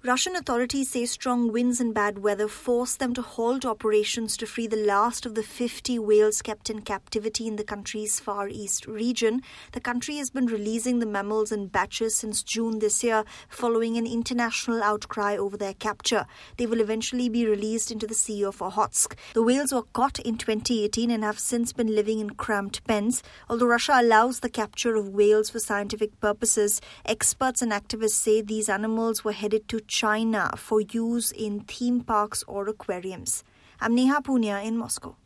Russian authorities say strong winds and bad weather forced them to halt operations to free the last of the 50 whales kept in captivity in the country's Far East region. The country has been releasing the mammals in batches since June this year, following an international outcry over their capture. They will eventually be released into the Sea of Okhotsk. The whales were caught in 2018 and have since been living in cramped pens. Although Russia allows the capture of whales for scientific purposes, experts and activists say these animals were headed to China for use in theme parks or aquariums. I'm Neha Punia in Moscow.